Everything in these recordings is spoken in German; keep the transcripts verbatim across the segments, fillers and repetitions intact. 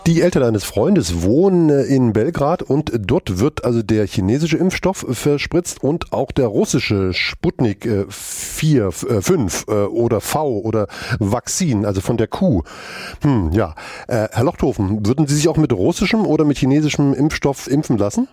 Die Eltern eines Freundes wohnen in Belgrad und dort wird also der chinesische Impfstoff verspritzt und auch der russische Sputnik vier, fünf oder V oder Vakzin, also von der Kuh. Hm, ja. Herr Lochthofen, würden Sie sich auch mit russischem oder mit chinesischem Impfstoff impfen lassen?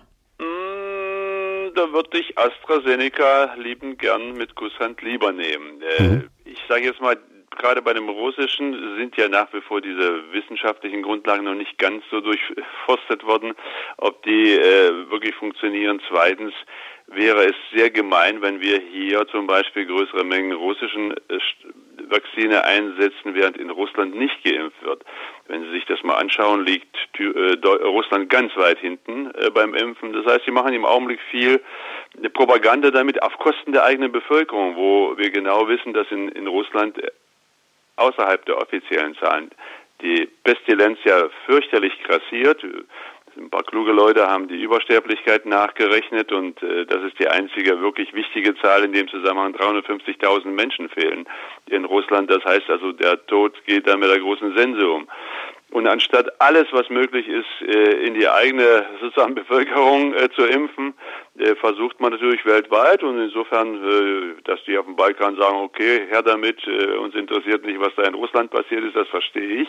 Da würde ich AstraZeneca liebend gern mit Kusshand lieber nehmen. Mhm. Ich sage jetzt mal, gerade bei dem Russischen sind ja nach wie vor diese wissenschaftlichen Grundlagen noch nicht ganz so durchforstet worden, ob die äh, wirklich funktionieren. Zweitens wäre es sehr gemein, wenn wir hier zum Beispiel größere Mengen russischen äh, Vakzine einsetzen, während in Russland nicht geimpft wird. Wenn Sie sich das mal anschauen, liegt äh, Russland ganz weit hinten äh, beim Impfen. Das heißt, sie machen im Augenblick viel Propaganda damit auf Kosten der eigenen Bevölkerung, wo wir genau wissen, dass in, in Russland außerhalb der offiziellen Zahlen die Pestilenz ja fürchterlich grassiert. Ein paar kluge Leute haben die Übersterblichkeit nachgerechnet und äh, das ist die einzige wirklich wichtige Zahl in dem Zusammenhang. dreihundertfünfzigtausend Menschen fehlen in Russland. Das heißt also, der Tod geht da mit der großen Sense um. Und anstatt alles, was möglich ist, äh, in die eigene sozusagen Bevölkerung äh, zu impfen, äh, versucht man natürlich weltweit. Und insofern, äh, dass die auf dem Balkan sagen, okay, her damit, äh, uns interessiert nicht, was da in Russland passiert ist, das verstehe ich.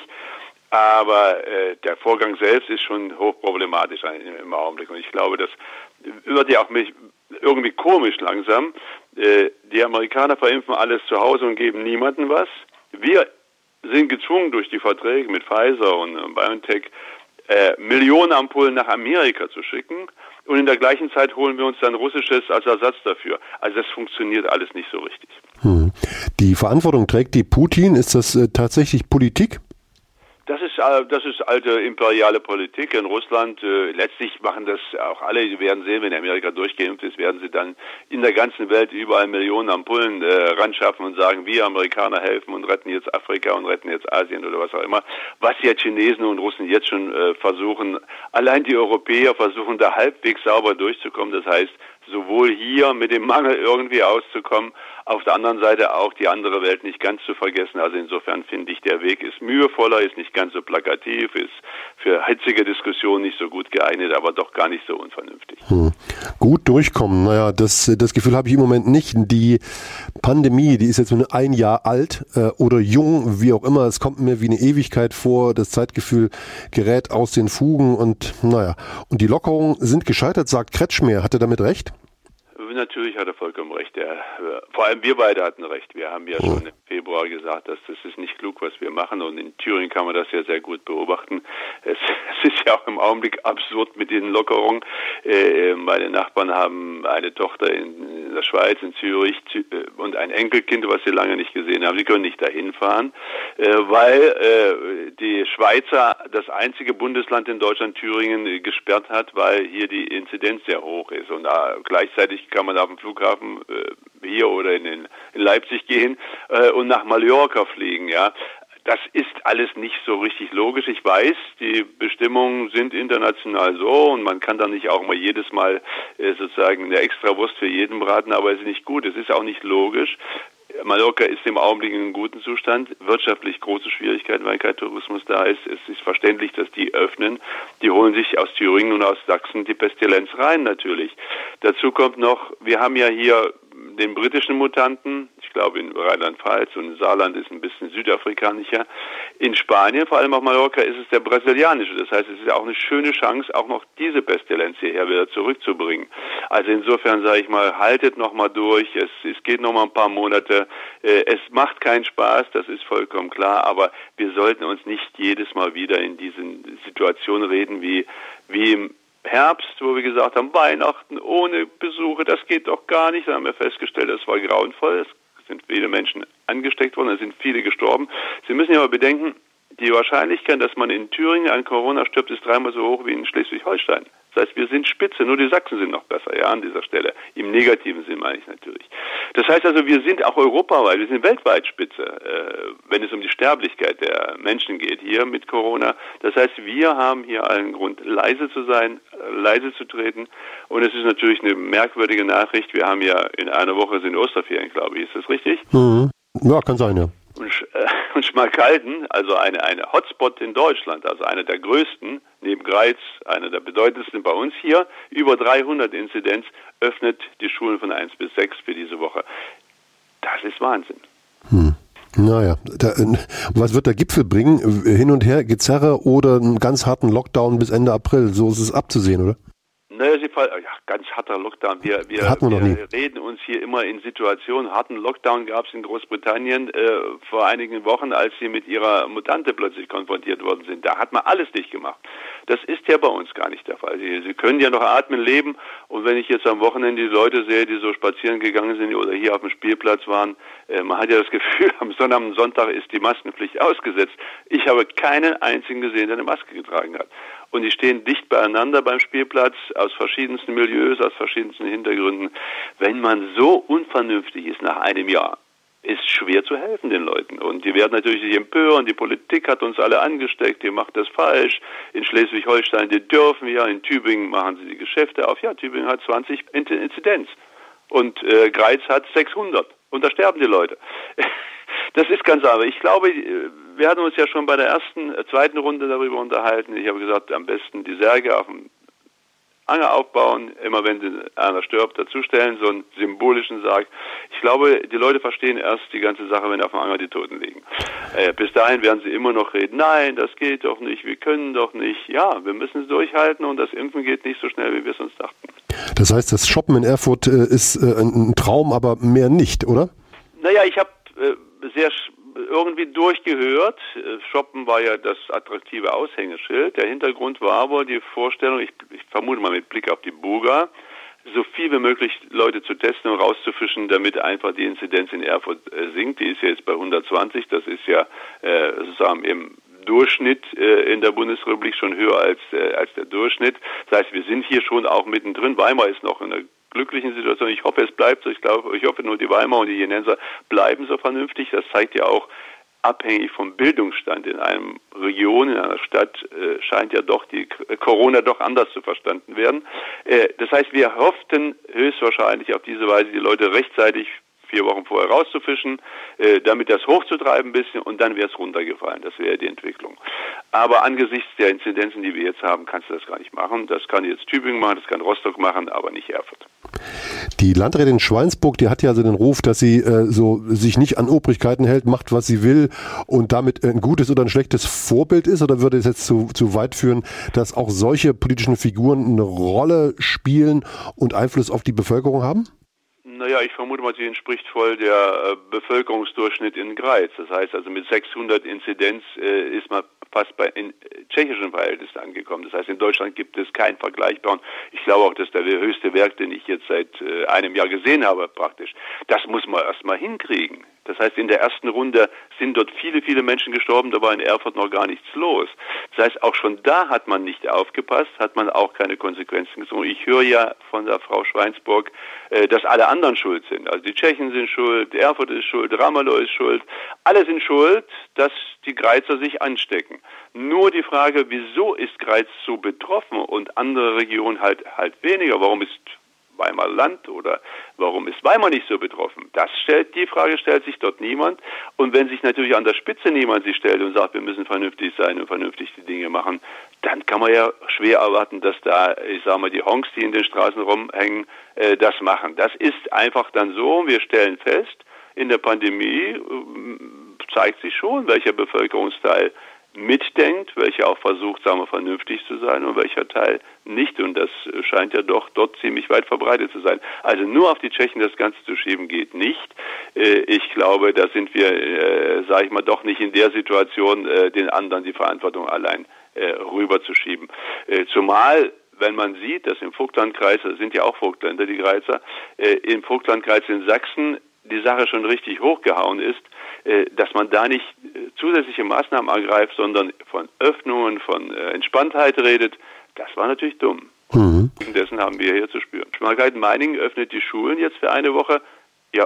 Aber äh, der Vorgang selbst ist schon hochproblematisch im Augenblick. Und ich glaube, das wird ja auch mich irgendwie komisch langsam. Äh, die Amerikaner verimpfen alles zu Hause und geben niemandem was. Wir sind gezwungen durch die Verträge mit Pfizer und BioNTech äh, Millionen Ampullen nach Amerika zu schicken. Und in der gleichen Zeit holen wir uns dann Russisches als Ersatz dafür. Also das funktioniert alles nicht so richtig. Hm. Die Verantwortung trägt die Putin. Ist das äh, tatsächlich Politik? Das ist, das ist alte imperiale Politik in Russland. Äh, letztlich machen das auch alle. Sie werden sehen, wenn Amerika durchgeimpft ist, werden sie dann in der ganzen Welt überall Millionen Ampullen äh, ranschaffen und sagen, wir Amerikaner helfen und retten jetzt Afrika und retten jetzt Asien oder was auch immer. Was jetzt Chinesen und Russen jetzt schon äh, versuchen, allein die Europäer versuchen da halbwegs sauber durchzukommen. Das heißt, sowohl hier mit dem Mangel irgendwie auszukommen, auf der anderen Seite auch die andere Welt nicht ganz zu vergessen. Also insofern finde ich, der Weg ist mühevoller, ist nicht ganz so plakativ, ist für hitzige Diskussionen nicht so gut geeignet, aber doch gar nicht so unvernünftig. Hm. Gut durchkommen, naja, das, das Gefühl habe ich im Moment nicht. Die Pandemie, die ist jetzt nur ein Jahr alt äh, oder jung, wie auch immer. Es kommt mir wie eine Ewigkeit vor. Das Zeitgefühl gerät aus den Fugen und naja. Und die Lockerungen sind gescheitert, sagt Kretschmer. Hat er damit recht? Natürlich hat er vollkommen recht. Er, vor allem wir beide hatten recht. Wir haben ja schon im Februar gesagt, dass das ist nicht klug, was wir machen. Und in Thüringen kann man das ja sehr gut beobachten. Es, es ist ja auch im Augenblick absurd mit den Lockerungen. Äh, meine Nachbarn haben eine Tochter in, in der Schweiz, in Zürich und ein Enkelkind, was sie lange nicht gesehen haben. Sie können nicht dahin fahren, äh, weil äh, die Schweizer das einzige Bundesland in Deutschland, Thüringen, äh, gesperrt hat, weil hier die Inzidenz sehr hoch ist. Und da gleichzeitig kann man auf dem Flughafen äh, hier oder in, den, in Leipzig gehen äh, und nach Mallorca fliegen, ja. Das ist alles nicht so richtig logisch. Ich weiß, die Bestimmungen sind international so und man kann da nicht auch mal jedes Mal äh, sozusagen eine Extrawurst für jeden braten, aber es ist nicht gut. Es ist auch nicht logisch. Mallorca ist im Augenblick in einem guten Zustand, wirtschaftlich große Schwierigkeiten, weil kein Tourismus da ist. Es ist verständlich, dass die öffnen. Die holen sich aus Thüringen und aus Sachsen die Pestilenz rein natürlich. Dazu kommt noch, wir haben ja hier den britischen Mutanten, ich glaube in Rheinland-Pfalz und in Saarland ist ein bisschen südafrikanischer. In Spanien, vor allem auf Mallorca, ist es der brasilianische. Das heißt, es ist auch eine schöne Chance, auch noch diese Pestilenz hierher wieder zurückzubringen. Also insofern sage ich mal, haltet noch mal durch. Es, es geht noch mal ein paar Monate. Es macht keinen Spaß, das ist vollkommen klar, aber wir sollten uns nicht jedes Mal wieder in diesen Situationen reden wie, wie im Herbst, wo wir gesagt haben, Weihnachten ohne Besuche, das geht doch gar nicht. Da haben wir festgestellt, das war grauenvoll. Es sind viele Menschen angesteckt worden, es sind viele gestorben. Sie müssen ja aber bedenken, die Wahrscheinlichkeit, dass man in Thüringen an Corona stirbt, ist dreimal so hoch wie in Schleswig-Holstein. Das heißt, wir sind Spitze, nur die Sachsen sind noch besser, ja, an dieser Stelle. Im negativen Sinn meine ich natürlich. Das heißt also, wir sind auch europaweit, wir sind weltweit Spitze, äh, wenn es um die Sterblichkeit der Menschen geht, hier mit Corona. Das heißt, wir haben hier allen Grund, leise zu sein, leise zu treten. Und es ist natürlich eine merkwürdige Nachricht. Wir haben ja in einer Woche sind Osterferien, glaube ich. Ist das richtig? Mhm. Ja, kann sein, ja. Und, äh, und Schmalkalden, also eine, eine Hotspot in Deutschland, also einer der größten, neben Greiz, einer der bedeutendsten bei uns hier, über dreihundert Inzidenz, öffnet die Schulen von eins bis sechs für diese Woche. Das ist Wahnsinn. Hm. Naja, da, was wird der Gipfel bringen? Hin und her Gezerre oder einen ganz harten Lockdown bis Ende April? So ist es abzusehen, oder? Naja, Sie fall, ja, ganz harter Lockdown. Wir, wir, wir, wir reden uns hier immer in Situationen. Harten Lockdown gab es in Großbritannien äh, vor einigen Wochen, als sie mit ihrer Mutante plötzlich konfrontiert worden sind. Da hat man alles dicht gemacht. Das ist ja bei uns gar nicht der Fall. Sie, sie können ja noch atmen, leben. Und wenn ich jetzt am Wochenende die Leute sehe, die so spazieren gegangen sind oder hier auf dem Spielplatz waren, äh, man hat ja das Gefühl, am Sonntag, am Sonntag ist die Maskenpflicht ausgesetzt. Ich habe keinen einzigen gesehen, der eine Maske getragen hat. Und die stehen dicht beieinander beim Spielplatz, aus verschiedensten Milieus, aus verschiedensten Hintergründen. Wenn man so unvernünftig ist nach einem Jahr, ist schwer zu helfen den Leuten. Und die werden natürlich sich empören, die Politik hat uns alle angesteckt, die macht das falsch. In Schleswig-Holstein, die dürfen ja, in Tübingen machen sie die Geschäfte auf. Ja, Tübingen hat zwanzig Inzidenz und äh, Greiz hat sechshundert. Und da sterben die Leute. Das ist ganz einfach. Ich glaube, wir hatten uns ja schon bei der ersten, zweiten Runde darüber unterhalten. Ich habe gesagt, am besten die Särge auf dem Anger aufbauen, immer wenn einer stirbt, dazustellen, so einen symbolischen Sarg. Ich glaube, die Leute verstehen erst die ganze Sache, wenn auf dem Anger die Toten liegen. Äh, bis dahin werden sie immer noch reden, nein, das geht doch nicht, wir können doch nicht. Ja, wir müssen es durchhalten und das Impfen geht nicht so schnell, wie wir es uns dachten. Das heißt, das Shoppen in Erfurt äh, ist äh, ein Traum, aber mehr nicht, oder? Naja, ich habe äh, sehr irgendwie durchgehört. Shoppen war ja das attraktive Aushängeschild. Der Hintergrund war aber die Vorstellung, ich, ich vermute mal mit Blick auf die Buga, so viel wie möglich Leute zu testen und rauszufischen, damit einfach die Inzidenz in Erfurt äh, sinkt. Die ist ja jetzt bei hundertzwanzig. Das ist ja äh, sozusagen im Durchschnitt äh, in der Bundesrepublik schon höher als, äh, als der Durchschnitt. Das heißt, wir sind hier schon auch mittendrin. Weimar ist noch in einer glücklichen Situation. Ich hoffe, es bleibt so. Ich glaube, ich hoffe nur, die Weimar und die Jenenser bleiben so vernünftig. Das zeigt ja auch, abhängig vom Bildungsstand in einer Region, in einer Stadt, äh, scheint ja doch die Corona doch anders zu verstanden werden. Äh, das heißt, wir hofften höchstwahrscheinlich auf diese Weise, die Leute rechtzeitig vier Wochen vorher rauszufischen, äh, damit das hochzutreiben ein bisschen und dann wäre es runtergefallen. Das wäre die Entwicklung. Aber angesichts der Inzidenzen, die wir jetzt haben, kannst du das gar nicht machen. Das kann jetzt Tübingen machen, das kann Rostock machen, aber nicht Erfurt. Die Landrätin Schweinsburg, die hat ja so den Ruf, dass sie äh, so sich nicht an Obrigkeiten hält, macht, was sie will und damit ein gutes oder ein schlechtes Vorbild ist. Oder würde es jetzt zu, zu weit führen, dass auch solche politischen Figuren eine Rolle spielen und Einfluss auf die Bevölkerung haben? Naja, ich vermute mal, sie entspricht voll der äh, Bevölkerungsdurchschnitt in Greiz. Das heißt also, mit sechshundert Inzidenz äh, ist man fast bei in tschechischen Verhältnissen angekommen. Das heißt, in Deutschland gibt es keinen vergleichbaren. Ich glaube auch, dass der höchste Wert, den ich jetzt seit äh, einem Jahr gesehen habe, praktisch, das muss man erstmal hinkriegen. Das heißt, in der ersten Runde sind dort viele, viele Menschen gestorben, da war in Erfurt noch gar nichts los. Das heißt, auch schon da hat man nicht aufgepasst, hat man auch keine Konsequenzen gezogen. Ich höre ja von der Frau Schweinsburg, äh, dass alle anderen schuld sind. Also die Tschechen sind schuld, Erfurt ist schuld, Ramelow ist schuld. Alle sind schuld, dass die Greizer sich anstecken. Nur die Frage, wieso ist Greiz so betroffen und andere Regionen halt, halt weniger? Warum ist Weimar Land oder warum ist Weimar nicht so betroffen? Das stellt, die Frage stellt sich dort niemand. Und wenn sich natürlich an der Spitze niemand sich stellt und sagt, wir müssen vernünftig sein und vernünftig die Dinge machen, dann kann man ja schwer erwarten, dass da, ich sage mal, die Honks, die in den Straßen rumhängen, äh, das machen. Das ist einfach dann so. Wir stellen fest, in der Pandemie äh, zeigt sich schon, welcher Bevölkerungsteil mitdenkt, welcher auch versucht, sagen wir, vernünftig zu sein und welcher Teil nicht. Und das scheint ja doch dort ziemlich weit verbreitet zu sein. Also nur auf die Tschechen das Ganze zu schieben, geht nicht. Ich glaube, da sind wir, sage ich mal, doch nicht in der Situation, den anderen die Verantwortung allein rüberzuschieben. Zumal, wenn man sieht, dass im Vogtlandkreis, das sind ja auch Vogtländer, die Greizer, im Vogtlandkreis in Sachsen die Sache schon richtig hochgehauen ist, dass man da nicht zusätzliche Maßnahmen ergreift, sondern von Öffnungen, von Entspanntheit redet, das war natürlich dumm. Mhm. Dessen haben wir hier zu spüren. Schmalkalden-Meiningen öffnet die Schulen jetzt für eine Woche. Ja,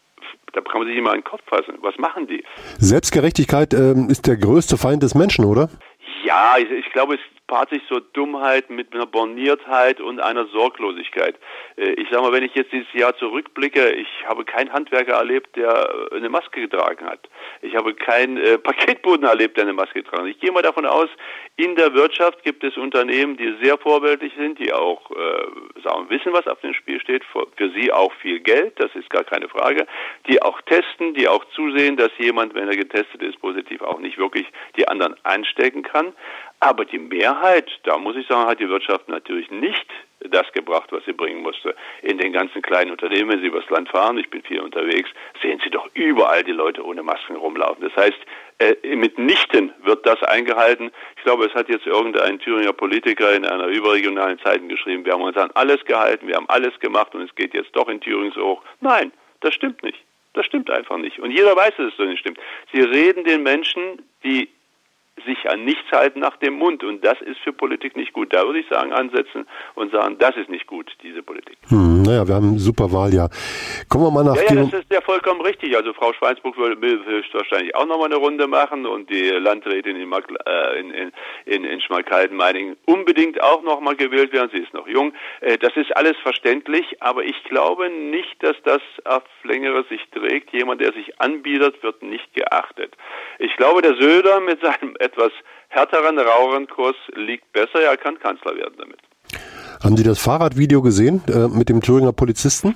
da kann man sich immer in den Kopf fassen. Was machen die? Selbstgerechtigkeit ähm, ist der größte Feind des Menschen, oder? Ja, ich, ich glaube, es paart sich so Dummheit mit einer Borniertheit und einer Sorglosigkeit. Ich sage mal, wenn ich jetzt dieses Jahr zurückblicke, ich habe keinen Handwerker erlebt, der eine Maske getragen hat. Ich habe keinen äh, Paketboten erlebt, der eine Maske getragen hat. Ich gehe mal davon aus, in der Wirtschaft gibt es Unternehmen, die sehr vorbildlich sind, die auch äh, sagen, wissen, was auf dem Spiel steht, für, für sie auch viel Geld, das ist gar keine Frage, die auch testen, die auch zusehen, dass jemand, wenn er getestet ist, positiv auch nicht wirklich die anderen anstecken kann. Aber die Mehrheit, da muss ich sagen, hat die Wirtschaft natürlich nicht das gebracht, was sie bringen musste. In den ganzen kleinen Unternehmen, wenn Sie übers Land fahren, ich bin viel unterwegs, sehen Sie doch überall die Leute ohne Masken rumlaufen. Das heißt, äh, mitnichten wird das eingehalten. Ich glaube, es hat jetzt irgendein Thüringer Politiker in einer überregionalen Zeitung geschrieben, wir haben uns an alles gehalten, wir haben alles gemacht und es geht jetzt doch in Thüringen so hoch. Nein, das stimmt nicht. Das stimmt einfach nicht. Und jeder weiß, dass es so nicht stimmt. Sie reden den Menschen, die sich an nichts halten, nach dem Mund. Und das ist für Politik nicht gut. Da würde ich sagen, ansetzen und sagen, das ist nicht gut, diese Politik. Hm, naja, wir haben ein super Wahljahr. Kommen wir mal nach... Ja, ja, das ist ja vollkommen richtig. Also Frau Schweinsburg will, will höchstwahrscheinlich auch nochmal eine Runde machen und die Landrätin in, äh, in, in, in, in Schmalkalden-Meiningen unbedingt auch nochmal gewählt werden. Sie ist noch jung. Äh, das ist alles verständlich, aber ich glaube nicht, dass das auf längere Sicht trägt. Jemand, der sich anbietet, wird nicht geachtet. Ich glaube, der Söder mit seinem etwas härteren, raueren Kurs liegt besser. Er kann Kanzler werden damit. Haben Sie das Fahrradvideo gesehen äh, mit dem Thüringer Polizisten?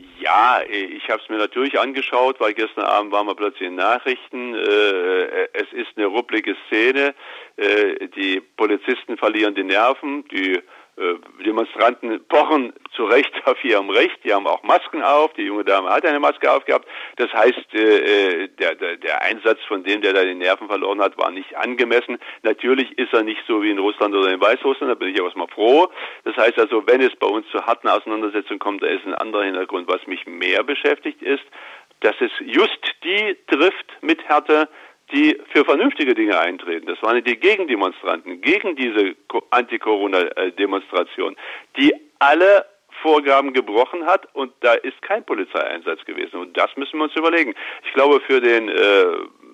Ja, ich habe es mir natürlich angeschaut, weil gestern Abend waren wir plötzlich in Nachrichten. Äh, es ist eine ruppelige Szene. Äh, die Polizisten verlieren die Nerven. Die äh, Demonstranten pochen zu Recht auf ihrem Recht. Die haben auch Masken auf. Die junge Dame hat eine Maske aufgehabt. Das heißt, äh, der, der, der Einsatz von dem, der da die Nerven verloren hat, war nicht angemessen. Natürlich ist er nicht so wie in Russland oder in Weißrussland. Da bin ich aber erstmal froh. Das heißt also, wenn es bei uns zu harten Auseinandersetzungen kommt, da ist ein anderer Hintergrund. Was mich mehr beschäftigt ist, dass es just die trifft mit Härte, die für vernünftige Dinge eintreten. Das waren die Gegendemonstranten, gegen diese Anti-Corona-Demonstration, die alle Vorgaben gebrochen hat und da ist kein Polizeieinsatz gewesen. Und das müssen wir uns überlegen. Ich glaube, für den äh,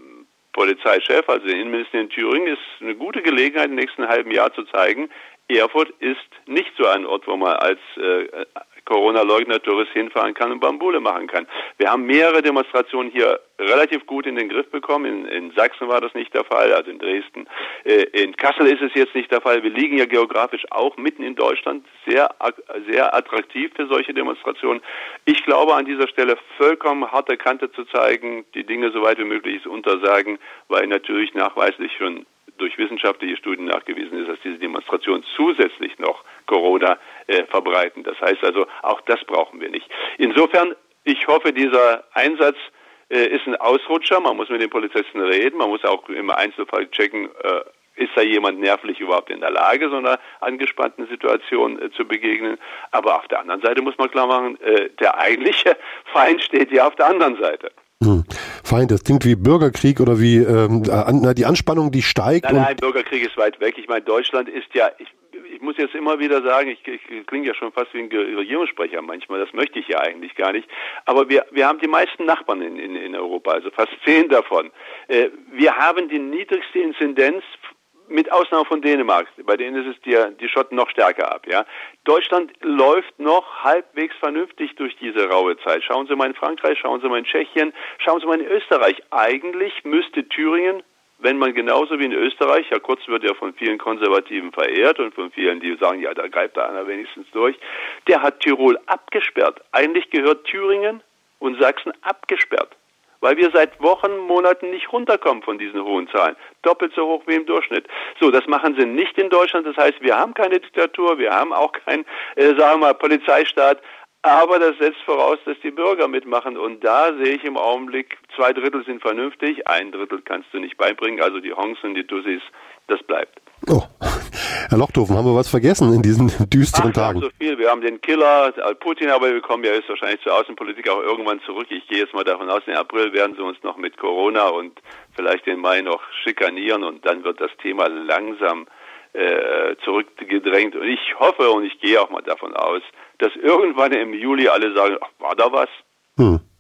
Polizeichef, also den Innenminister in Thüringen, ist eine gute Gelegenheit, im nächsten halben Jahr zu zeigen, Erfurt ist nicht so ein Ort, wo man als äh, Corona-Leugner-Tourist hinfahren kann und Bambule machen kann. Wir haben mehrere Demonstrationen hier relativ gut in den Griff bekommen. In, in Sachsen war das nicht der Fall, also in Dresden. Äh, in Kassel ist es jetzt nicht der Fall. Wir liegen ja geografisch auch mitten in Deutschland, sehr, sehr attraktiv für solche Demonstrationen. Ich glaube, an dieser Stelle vollkommen harte Kante zu zeigen, die Dinge so weit wie möglich ist untersagen, weil natürlich nachweislich schon durch wissenschaftliche Studien nachgewiesen ist, dass diese Demonstrationen zusätzlich noch Corona äh, verbreiten. Das heißt also, auch das brauchen wir nicht. Insofern, ich hoffe, dieser Einsatz äh, ist ein Ausrutscher. Man muss mit den Polizisten reden. Man muss auch im Einzelfall checken, äh, ist da jemand nervlich überhaupt in der Lage, so einer angespannten Situation äh, zu begegnen. Aber auf der anderen Seite muss man klar machen, äh, der eigentliche Feind steht ja auf der anderen Seite. Hm. Feind, das klingt wie Bürgerkrieg oder wie ähm, an, die Anspannung, die steigt. Nein, nein, Bürgerkrieg ist weit weg. Ich meine, Deutschland ist ja, ich, ich muss jetzt immer wieder sagen, ich, ich klinge ja schon fast wie ein Regierungssprecher manchmal, das möchte ich ja eigentlich gar nicht. Aber wir, wir haben die meisten Nachbarn in, in, in Europa, also fast zehn davon. Äh, wir haben die niedrigste Inzidenz, mit Ausnahme von Dänemark, bei denen ist es die, die Schotten noch stärker ab. Ja, Deutschland läuft noch halbwegs vernünftig durch diese raue Zeit. Schauen Sie mal in Frankreich, schauen Sie mal in Tschechien, schauen Sie mal in Österreich. Eigentlich müsste Thüringen, wenn man genauso wie in Österreich, ja Kurz wird ja von vielen Konservativen verehrt und von vielen, die sagen, ja, da greift da einer wenigstens durch, der hat Tirol abgesperrt. Eigentlich gehört Thüringen und Sachsen abgesperrt, weil wir seit Wochen, Monaten nicht runterkommen von diesen hohen Zahlen. Doppelt so hoch wie im Durchschnitt. So, das machen sie nicht in Deutschland. Das heißt, wir haben keine Diktatur, wir haben auch keinen, äh, sagen wir mal, Polizeistaat. Aber das setzt voraus, dass die Bürger mitmachen. Und da sehe ich im Augenblick, zwei Drittel sind vernünftig, ein Drittel kannst du nicht beibringen. Also die Honks und die Tussis, das bleibt. Oh, Herr Lochthofen, haben wir was vergessen in diesen düsteren Ach, Tagen? Wir haben so viel. Wir haben den Killer, Putin, aber wir kommen ja höchstwahrscheinlich zur Außenpolitik auch irgendwann zurück. Ich gehe jetzt mal davon aus, im April werden sie uns noch mit Corona und vielleicht den Mai noch schikanieren und dann wird das Thema langsam äh, zurückgedrängt. Und ich hoffe und ich gehe auch mal davon aus, dass irgendwann im Juli alle sagen, ach, war da was? Hm.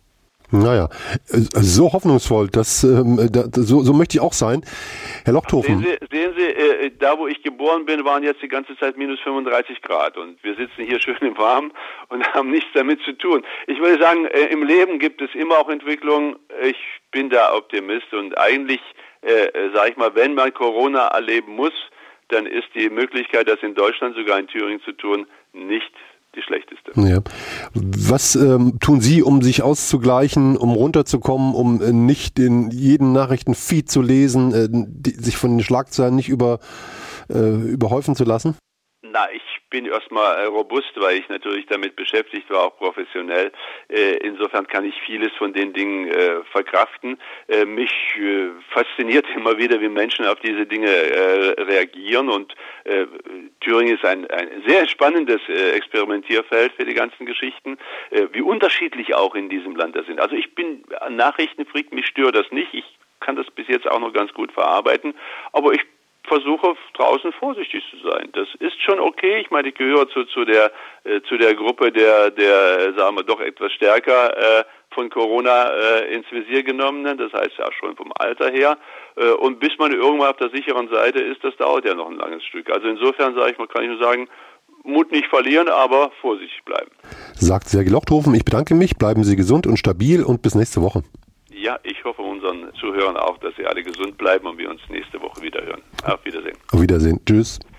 Naja, so hoffnungsvoll, das, ähm, da, so, so möchte ich auch sein. Herr Lochthofen. Sehen Sie, sehen Sie äh, da wo ich geboren bin, waren jetzt die ganze Zeit minus fünfunddreißig Grad und wir sitzen hier schön im Warmen und haben nichts damit zu tun. Ich würde sagen, äh, im Leben gibt es immer auch Entwicklungen. Ich bin da Optimist und eigentlich, äh, sage ich mal, wenn man Corona erleben muss, dann ist die Möglichkeit, das in Deutschland, sogar in Thüringen zu tun, nicht die schlechteste. Ja. Was ähm, tun Sie, um sich auszugleichen, um runterzukommen, um äh, nicht in jeden Nachrichtenfeed zu lesen, äh, die, sich von den Schlagzeilen nicht über, äh, überhäufen zu lassen? Na, ich bin erstmal robust, weil ich natürlich damit beschäftigt war, auch professionell. Äh, insofern kann ich vieles von den Dingen äh, verkraften. Äh, mich äh, fasziniert immer wieder, wie Menschen auf diese Dinge äh, reagieren und äh, Thüringen ist ein, ein sehr spannendes äh, Experimentierfeld für die ganzen Geschichten, äh, wie unterschiedlich auch in diesem Land das sind. Also ich bin ein Nachrichtenfreak, mich stört das nicht. Ich kann das bis jetzt auch noch ganz gut verarbeiten, aber ich versuche draußen vorsichtig zu sein. Das ist schon okay. Ich meine, ich gehöre zu, zu der äh, zu der Gruppe der der sagen wir doch etwas stärker äh, von Corona äh, ins Visier genommenen. Das heißt ja schon vom Alter her. Äh, und bis man irgendwann auf der sicheren Seite ist, das dauert ja noch ein langes Stück. Also insofern sage ich mal, kann ich nur sagen, Mut nicht verlieren, aber vorsichtig bleiben. Sagt Sergej Lochthofen. Ich bedanke mich. Bleiben Sie gesund und stabil und bis nächste Woche. Ja, ich hoffe unseren Zuhörern auch, dass sie alle gesund bleiben und wir uns nächste Woche wieder hören. Auf Wiedersehen. Auf Wiedersehen. Tschüss.